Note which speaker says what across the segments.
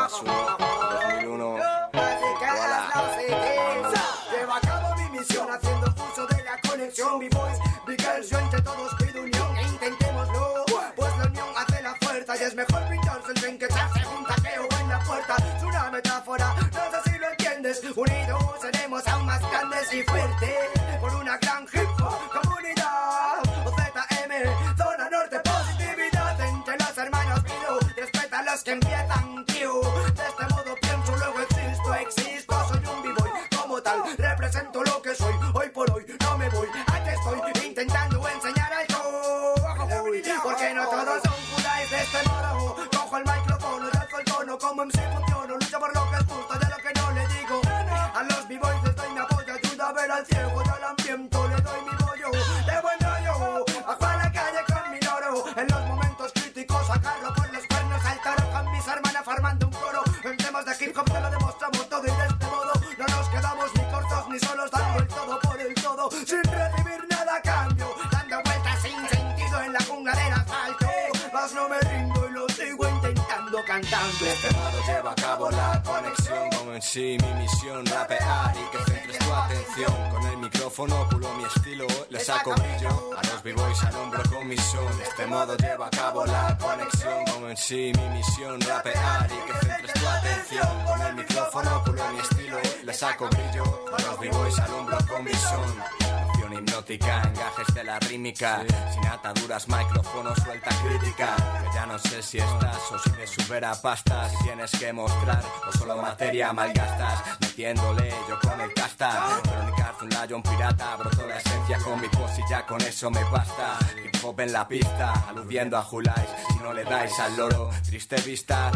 Speaker 1: más uno, 2001.
Speaker 2: Llevo a cabo mi misión haciendo uso de la conexión. B-Boys, B-Girls, yo entre todos pido unión e intentémoslo, pues la unión hace la fuerza y es mejor pintarse el tren que echarse un taqueo en la puerta. Es una metáfora, no sé si lo entiendes. Unidos seremos aún más grandes y fuertes por una gran hip hop comunidad. OZM, zona norte, positividad entre los hermanos Pido. Respeta a los que empiezan, tío. De este modo pienso, luego existo, soy un B-Boy como tal. Represento lo que soy, hoy por hoy no me voy. Aquí estoy intentando enseñar al show. Porque no todos son judáis de este modo. Cojo el micrófono y alzo el tono como MC funciono. Lucho por lo que es justo, de lo que no le digo. A los B-Boys les doy mi apoyo, ayuda a ver al ciego. Yo al hambriento le doy mi bollo de buen rollo. Bajo a la calle con mi loro. En los momentos críticos sacarlo por los cuernos al toro. Con mis hermanas farmando un coro. En temas de hip hop te lo demostramos todo y de este modo no nos quedamos ni cortos ni solos, dando el todo por el todo sin recibir nada a cambio, dando vueltas sin sentido en la jungla del asfalto. Mas no me rindo y lo sigo intentando cantando.
Speaker 1: De este modo llevo a cabo la conexión con en sí mi misión, rapear y que centres tu atención. Con el micrófono pulo mi estilo, le saco brillo a los B-Boys, alumbro con mi son. De este modo llevo a cabo la conexión con en sí mi misión, rapear y que centres tu atención. Con el micrófono pulo mi estilo, le saco brillo a los B-Boys, alumbro con mi son. Noción hipnótica, engajes de la rítmica, sin ataduras, micrófono suelta crítica. Que ya no sé si estás o si de subir a pastas, si tienes que mostrar o solo materia malgastas. Metiéndole yo con el casta, Verónica un lion pirata, broto la esencia con mi pos y ya con eso me basta. Hip hop en la pista, aludiendo a Julais, si no le dais al loro, triste vista.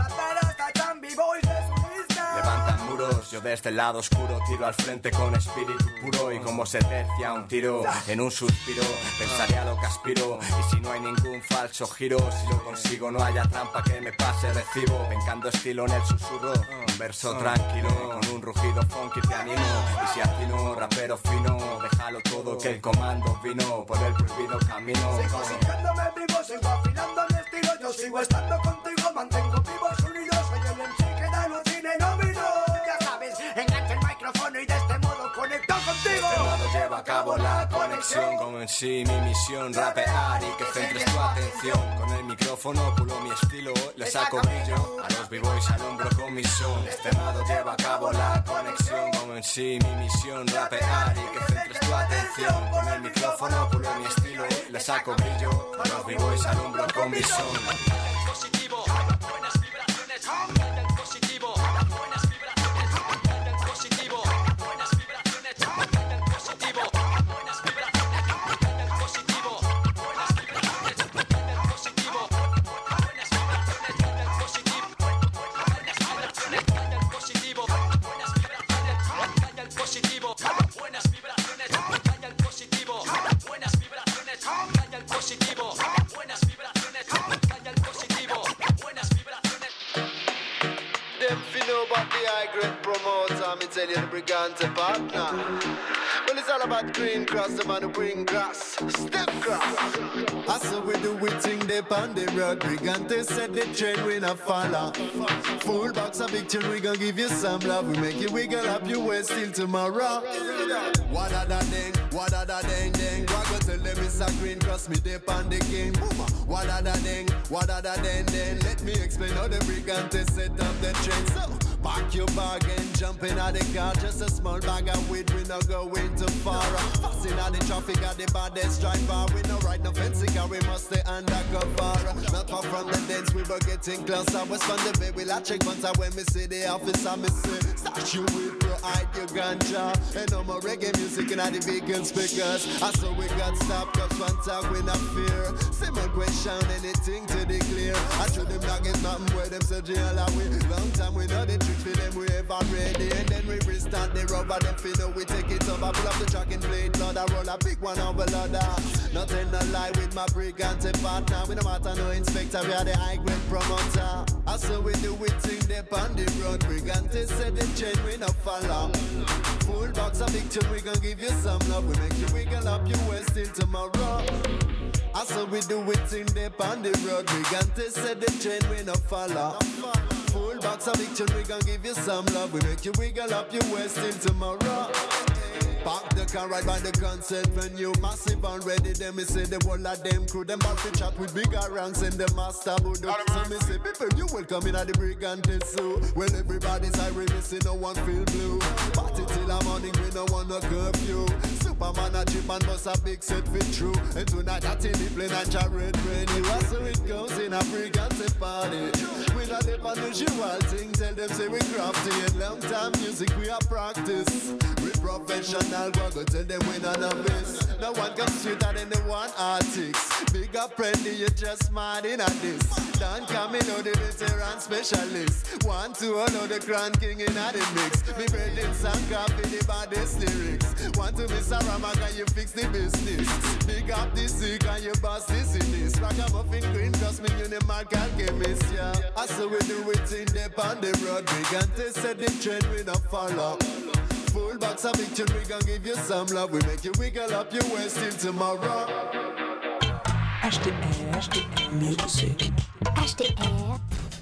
Speaker 1: Levantan muros, yo desde el lado oscuro tiro al frente con espíritu puro. Y como se tercia un tiro en un suspiro, pensaré a lo que aspiro. Y si no hay ningún falso giro, si lo consigo no haya trampa que me pase recibo. Vencando estilo en el susurro, un verso tranquilo, con un rugido funky te animo. Y si atino, rapero fino, déjalo todo que el comando vino por el prohibido camino.
Speaker 2: Sigo sintiéndome vivo, sigo afilando mi estilo. Yo sigo estando contigo, mantengo vivos unidos. Soy el MC que da luz y no vino. Ya sabes, engancha el micrófono y de este modo conecto contigo.
Speaker 1: De este modo llevo a cabo la conexión con en sí mi misión, rapear y que centres tu atención. Con el micrófono pulo mi estilo, le saco brillo a los B-Boys, alumbro con mi son. De este modo llevo a cabo la conexión con en sí mi misión, rapear y que centres tu atención. Con el micrófono pulo mi estilo, le saco brillo a los B-Boys, alumbro con mi son.
Speaker 3: Positivo, buenas vibraciones, cambia el positivo, buenas vibraciones, cambia el positivo, buenas vibraciones, cambia el positivo, buenas vibraciones, cambia el positivo, buenas vibraciones, cambia el positivo, buenas vibraciones, cambia el positivo, buenas vibraciones, cambia el positivo, buenas vibraciones, cambia el positivo, buenas vibraciones, cambia el positivo, buenas vibraciones, cambia el positivo, buenas vibraciones, cambia el positivo, buenas vibraciones.
Speaker 4: Them fi know about the high grade promoter, me tell you the Brigante partner. Well, it's all about green cross, the man who bring grass, step cross. I saw we do we think they on the road. Brigante said the train we not follow. Full box of big chill, we gon' give you some love. We make you wiggle up your waist till tomorrow. What a da ding, what a da ding ding. Go go tell them it's a green cross, me they on the game. What a da ding, what a da ding ding. Let me explain how the Brigante set up the train. So pack your bag and jump in at the car. Just a small bag of weed, we not going too far. Fussing at the traffic at the baddest driver. We no ride no fancy car, we must stay undercover. Not far from the dance, we were getting closer. West from the bay, we'll check once when me see the officer, me say start you with bro, hide your ganja. And no more reggae music in the vehicle speakers. I saw we got stopped, cause one talk we not fear. Simple question, anything to declare. I show them not get nothing where them say jail away. Long time we know the tricks for them we ever ready. And then we restart the rubber, them feel know we take it over. Pull up the track and play it louder, roll a big one over louder. Nothing no lie with my Brigante partner. We no matter no inspector, we are the high grade promoter. I saw we do it thing they on the road. Brigante said the chain we no follow. Full box of big tune, we gon' give you some love. We make you wiggle up your waist till tomorrow. I saw we do it thing they on the road. Brigante said the chain we no follow. Full box box of victory, we gon' give you some love. We make you wiggle up your waist till tomorrow. Park the car right by the concert venue. Massive and ready, them me say the whole of them crew. Them about to chat with bigger ranks and the master voodoo. So me say, people, you welcome in at the Brigante Zoo. Well, everybody's irate, me say no one feel blue. Party till the morning, we no want no curfew. Superman a chip and bust a big set fit true. And tonight I think the plane and chariot venue. So it goes in a Brigante party. We not the unusual thing. Tell them say we crafty and long time music we are practice. We professional. Go tell them we none of this. No one comes sweeter than the one artist. Big up friendly, you just mad in at this. Don't come in, the veteran specialist. 1, 2, all the Grand King in at the mix. Me bread in some coffee, the baddest lyrics. 1, 2, Mr. Rama, can you fix the business? Big up the sick and you boss this in this. Ragamuffin green, just me, you the mad alchemist, yeah. I saw we do it in the on the road. Brigante said the trend we not follow. Full box of victory, we gon' give you some love. We make you wiggle up your waist till tomorrow.
Speaker 5: HDR Music.
Speaker 6: HDR.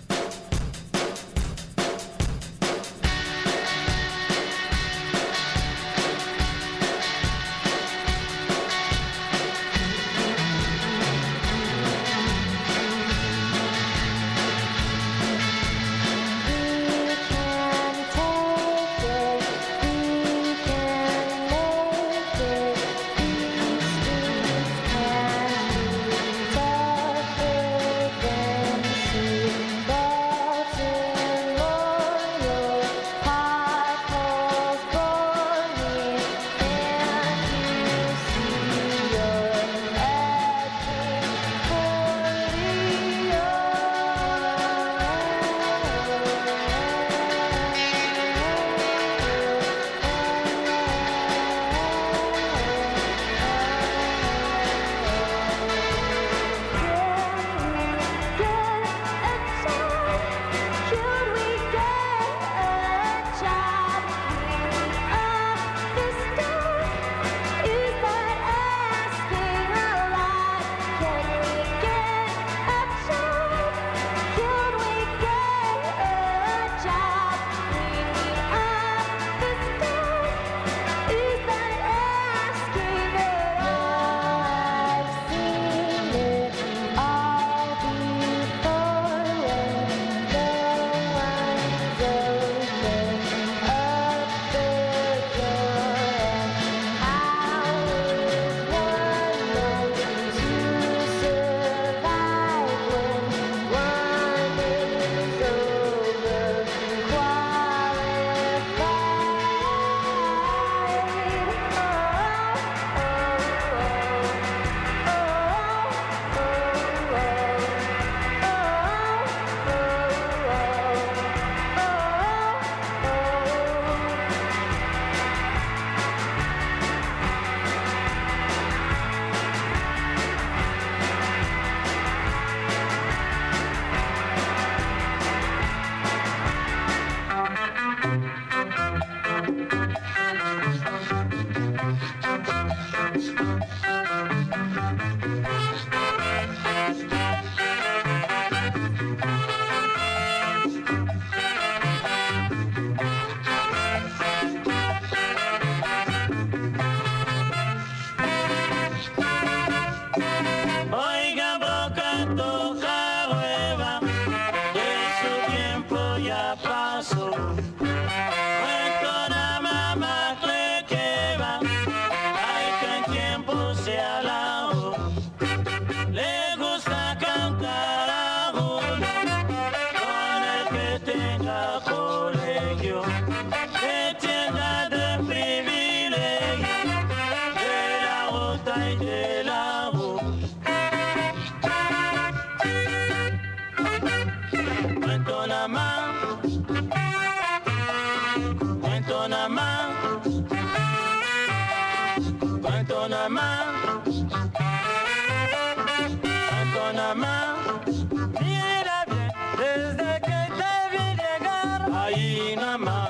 Speaker 7: Mira bien, desde que te vi llegar, ahí nada más,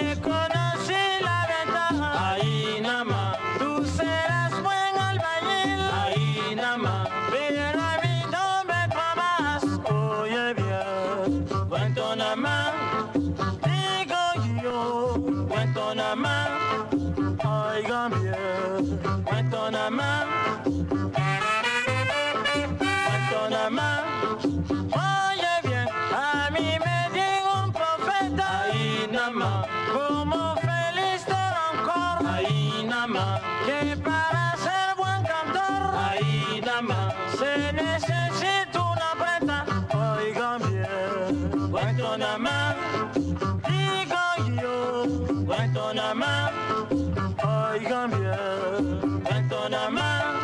Speaker 7: reconocí la ventaja, ahí nada más, tú serás buen albañil, ahí nada más, pero a mí no me comas, oye bien, cuento nada más. Guantanamá, digo yo, Guantanamá, oigan bien, Guantanamá,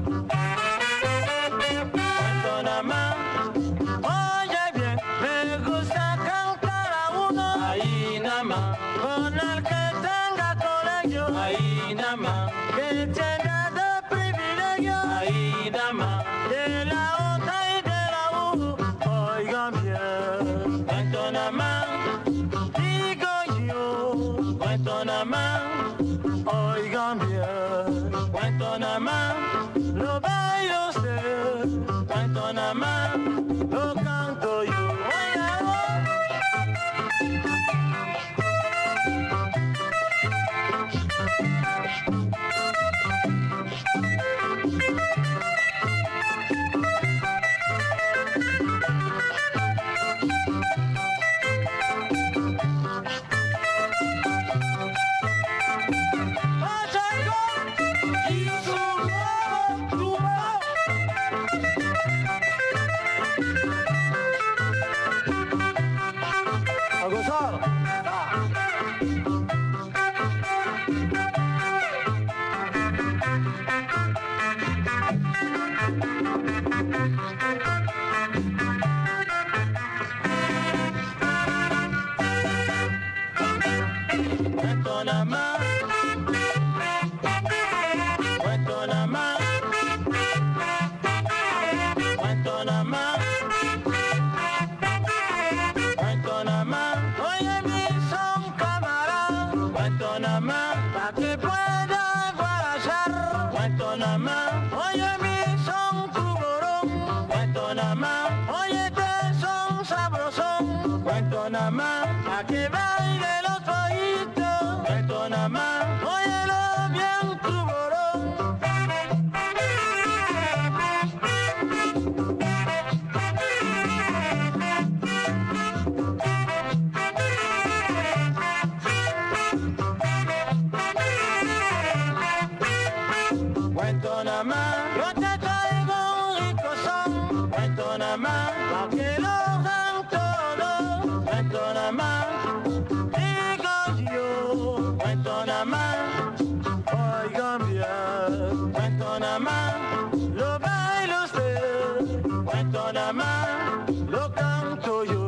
Speaker 7: Guantanamá, oye bien, me gusta cantar a uno, ahí nada más, con el que tenga colegio, ahí nada más, que tenga de privilegio, ahí nada más, de la otra y de la U, oigan bien, Guantanamá, digo yo, Guantanamá, oigan bien, Guantanamá, lo baila usted, Guantanamá, lo canto yo. A gozar. Guantanamá, Guantanamá, Guantanamá, Guantanamá, oye mi son camarada, Guantanamá, pa' que pueda guarachar, Guantanamá, oye mi son cuborón, Guantanamá, oye te son sabrosón, Guantanamá, pa' que baile los ojitos, Guantanamá, óyelo bien cuborón. Guantanamá, yo te traigo un rico son, Guantanamá, pa' que lo hagan todo, Guantanamá, digo yo, Guantanamá, oigan bien, Guantanamá, lo baila usted, Guantanamá, lo canto yo.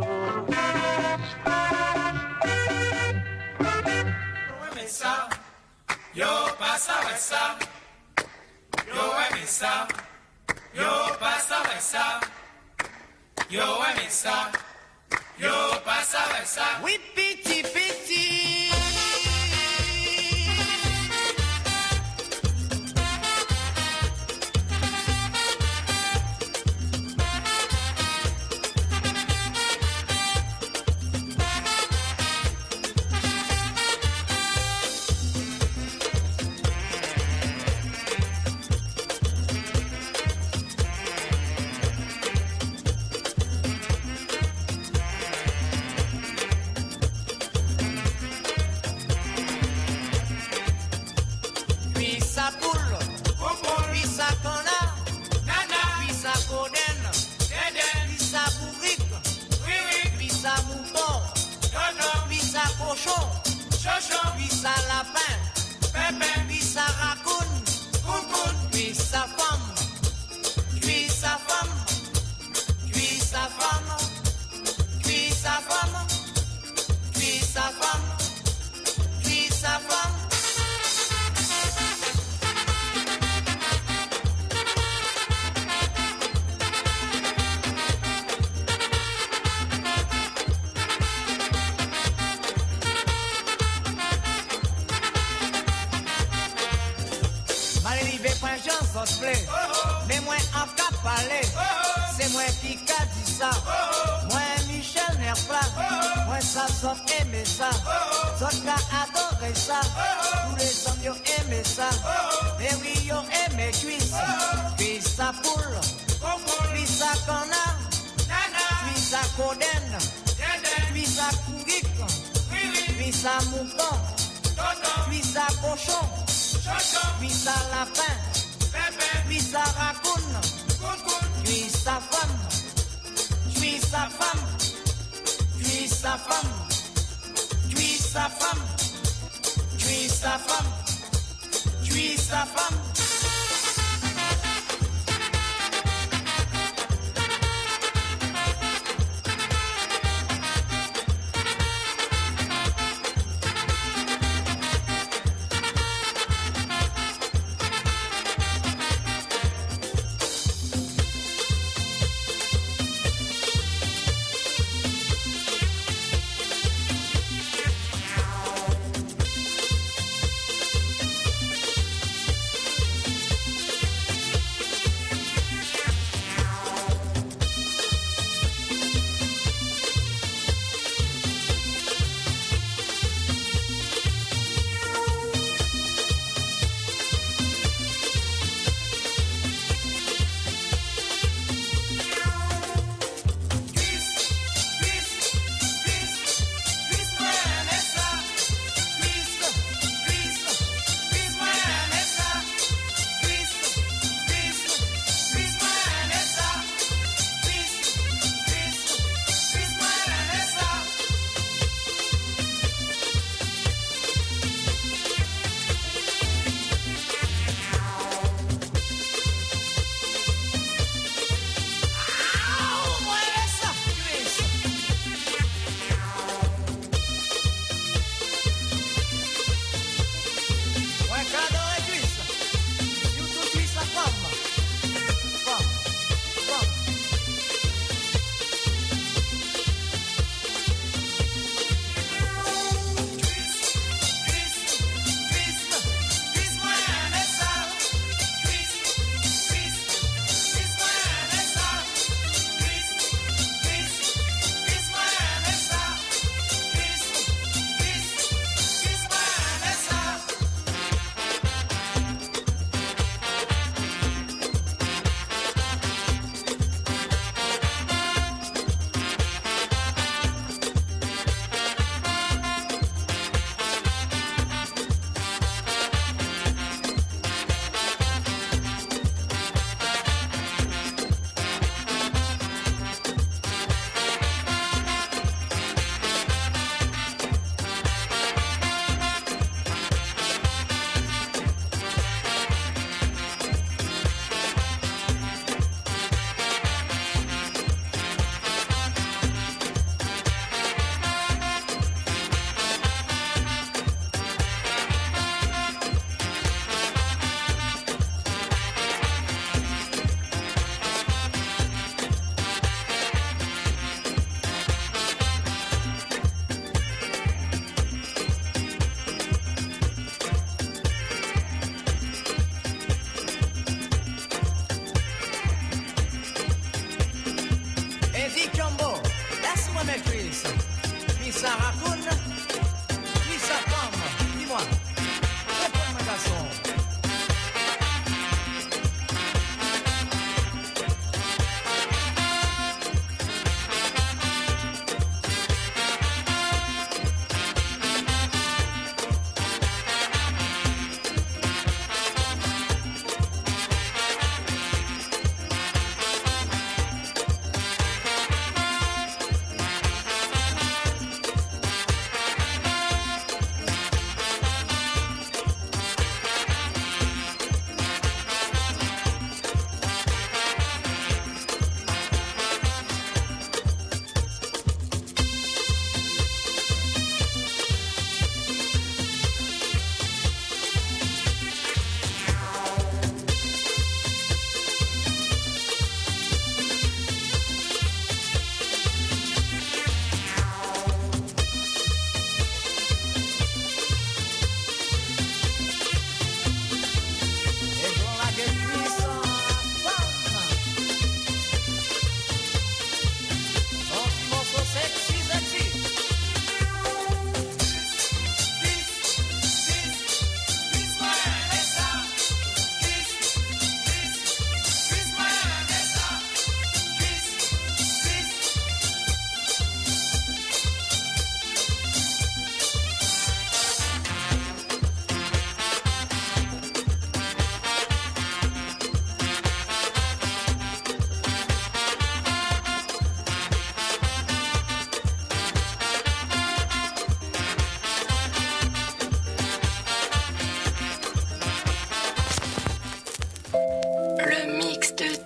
Speaker 6: Yo pasaba esa, yo he misa, yo pasaba esa, yo he misa, yo pasaba esa.
Speaker 2: Oui, piti, piti. Mais moi en cap parler, c'est moi qui a dit ça. Moi Michel Nerpla, moi ça sauf aimer ça. Sauf qu'a adoré ça, tous les hommes yo aimé ça. Et oui yo aimé cuisse, cuisse à poule, cuisse à canard, cuisse à coden, cuisse à cougic, cuisse à mouton, cuisse à cochon, cuisse à lapin. Cuisse à raccoon, cuisse à femme, cuisse à femme,
Speaker 8: sa femme, tue sa femme, tue sa femme, tue sa femme.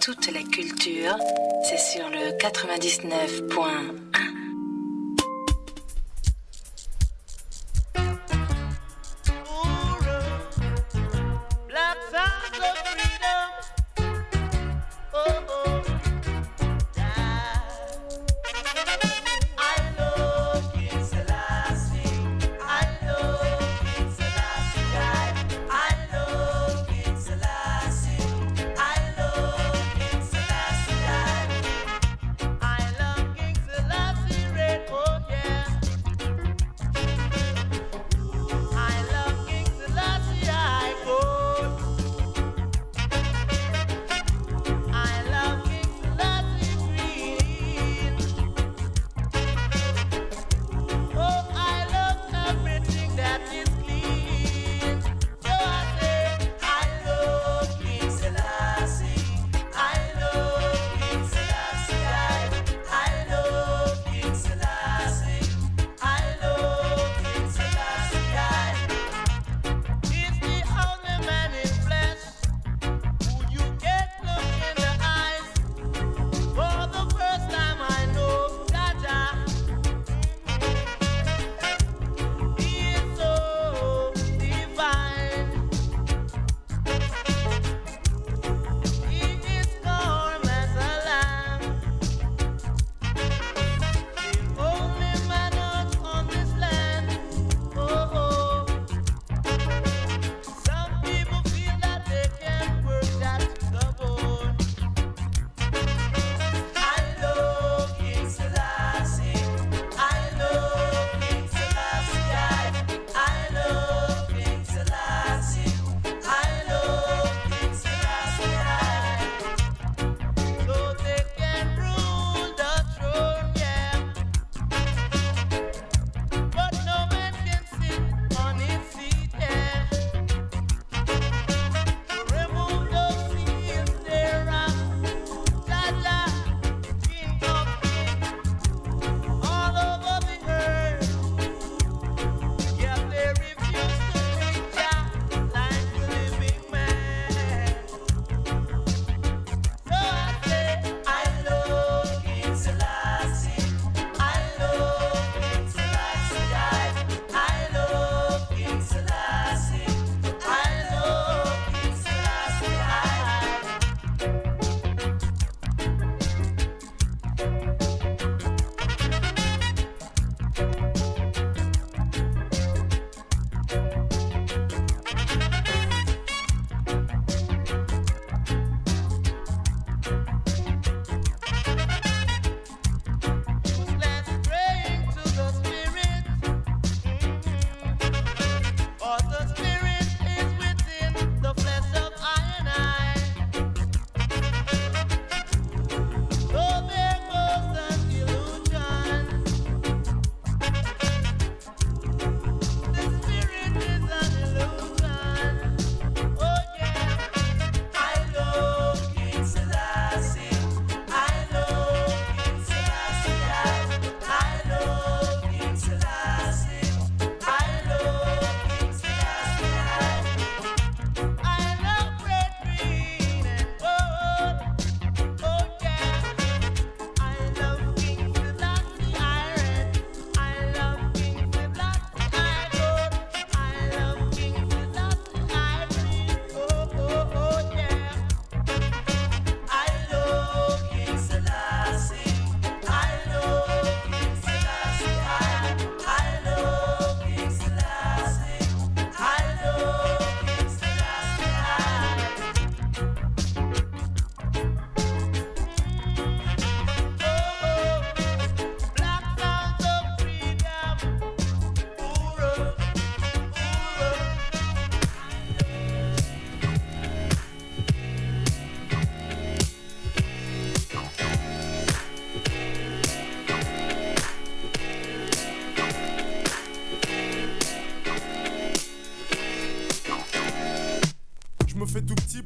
Speaker 9: toute la culture, c'est sur le 99.1.
Speaker 10: I love King Selassie.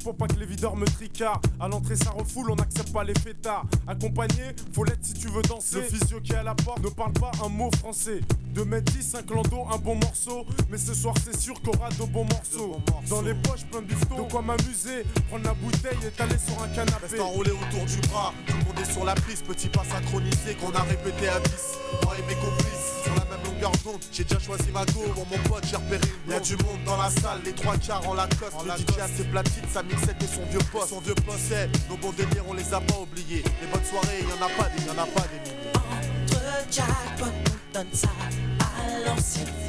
Speaker 10: pour pas que les videurs me tricardent. À l'entrée ça refoule, on n'accepte pas les fêtards. Accompagné, faut l'être si tu veux danser. Le physio qui est à la porte ne parle pas un mot français. 2m10, un clando, un bon morceau. Mais ce soir c'est sûr qu'on aura de bons morceaux. Dans les poches plein de bifton, de quoi m'amuser. Prendre la bouteille et t'aller sur un canapé.
Speaker 11: Reste enroulé autour du bras, tout le monde est sur la piste. Petit pas synchronisé qu'on a répété à 10. Moi et mes complices, sur la même longueur d'onde. J'ai déjà choisi ma go, pour mon pote j'ai repéré une. Y'a du monde dans la salle, les 3/4 en Lacoste. Le DJ a ses platines, sa mixette et son vieux poste. C'est nos bons délires, on les a pas oubliés. Les bonnes soirées, y'en a pas des milliers.
Speaker 8: Entre jackpot, on donne ça à l'ancienne